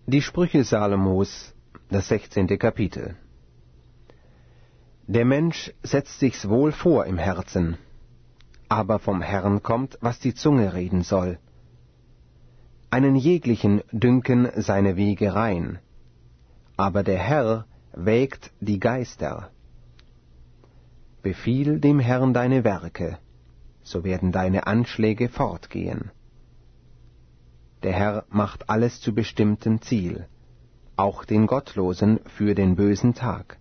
Die Sprüche Salomos, das 16. Kapitel. Der Mensch setzt sich's wohl vor im Herzen, aber vom Herrn kommt, was die Zunge reden soll. Einen jeglichen dünken seine Wege rein, aber der Herr wägt die Geister. Befiehl dem Herrn deine Werke, so werden deine Anschläge fortgehen. Der Herr macht alles zu bestimmtem Ziel, auch den Gottlosen für den bösen Tag.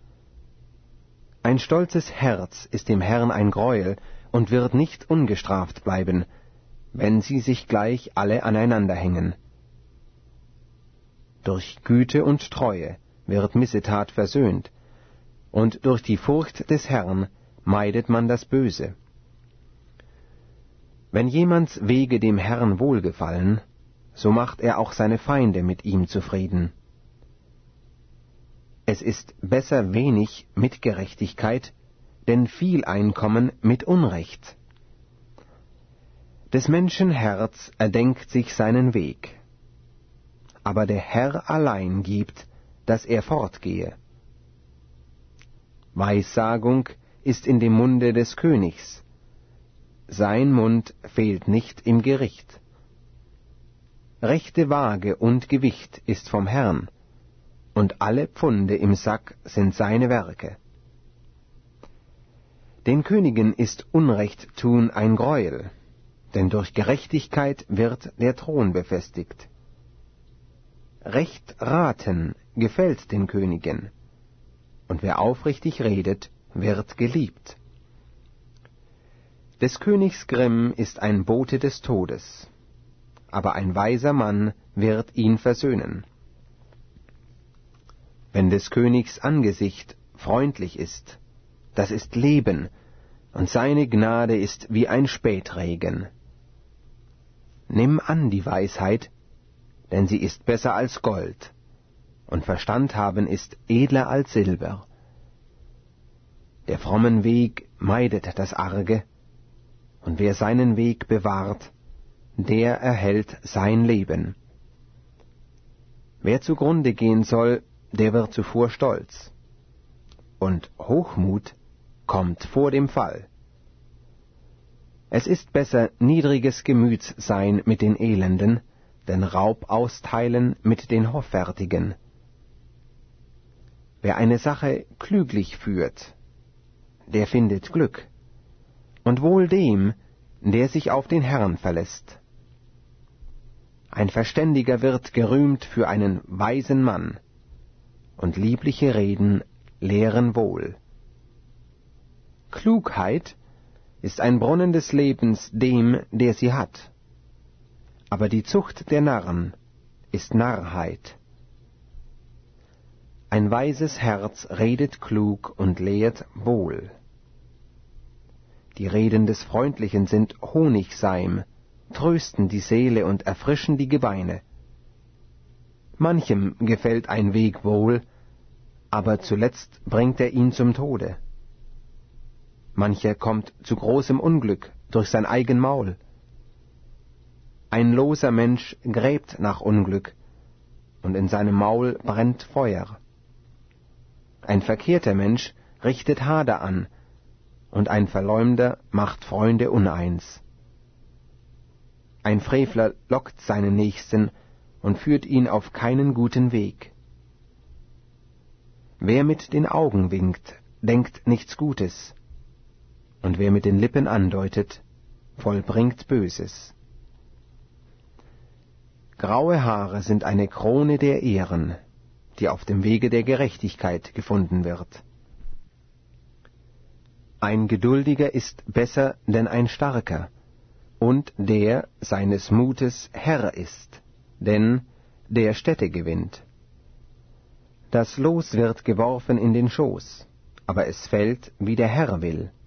Ein stolzes Herz ist dem Herrn ein Greuel und wird nicht ungestraft bleiben, wenn sie sich gleich alle aneinander hängen. Durch Güte und Treue wird Missetat versöhnt, und durch die Furcht des Herrn meidet man das Böse. Wenn jemands Wege dem Herrn wohlgefallen, so macht er auch seine Feinde mit ihm zufrieden. Es ist besser wenig mit Gerechtigkeit, denn viel Einkommen mit Unrecht. Des Menschen Herz erdenkt sich seinen Weg, aber der Herr allein gibt, dass er fortgehe. Weissagung ist in dem Munde des Königs, sein Mund fehlt nicht im Gericht. Rechte Waage und Gewicht ist vom Herrn, und alle Pfunde im Sack sind seine Werke. Den Königen ist Unrecht tun ein Greuel, denn durch Gerechtigkeit wird der Thron befestigt. Recht raten gefällt den Königen, und wer aufrichtig redet, wird geliebt. Des Königs Grimm ist ein Bote des Todes, aber ein weiser Mann wird ihn versöhnen. Wenn des Königs Angesicht freundlich ist, das ist Leben, und seine Gnade ist wie ein Spätregen. Nimm an die Weisheit, denn sie ist besser als Gold, und Verstand haben ist edler als Silber. Der frommen Weg meidet das Arge, und wer seinen Weg bewahrt, der erhält sein Leben. Wer zugrunde gehen soll, der wird zuvor stolz, und Hochmut kommt vor dem Fall. Es ist besser, niedriges Gemüts sein mit den Elenden, denn Raub austeilen mit den Hoffärtigen. Wer eine Sache klüglich führt, der findet Glück, und wohl dem, der sich auf den Herrn verlässt. Ein Verständiger wird gerühmt für einen weisen Mann, und liebliche Reden lehren wohl. Klugheit ist ein Brunnen des Lebens dem, der sie hat, aber die Zucht der Narren ist Narrheit. Ein weises Herz redet klug und lehrt wohl. Die Reden des Freundlichen sind Honigseim, trösten die Seele und erfrischen die Gebeine. Manchem gefällt ein Weg wohl, aber zuletzt bringt er ihn zum Tode. Mancher kommt zu großem Unglück durch sein eigen Maul. Ein loser Mensch gräbt nach Unglück, und in seinem Maul brennt Feuer. Ein verkehrter Mensch richtet Hader an, und ein Verleumder macht Freunde uneins. Ein Frevler lockt seinen Nächsten und führt ihn auf keinen guten Weg. Wer mit den Augen winkt, denkt nichts Gutes, und wer mit den Lippen andeutet, vollbringt Böses. Graue Haare sind eine Krone der Ehren, die auf dem Wege der Gerechtigkeit gefunden wird. Ein Geduldiger ist besser denn ein Starker, und der seines Mutes Herr ist, denn der Städte gewinnt. Das Los wird geworfen in den Schoß, aber es fällt, wie der Herr will.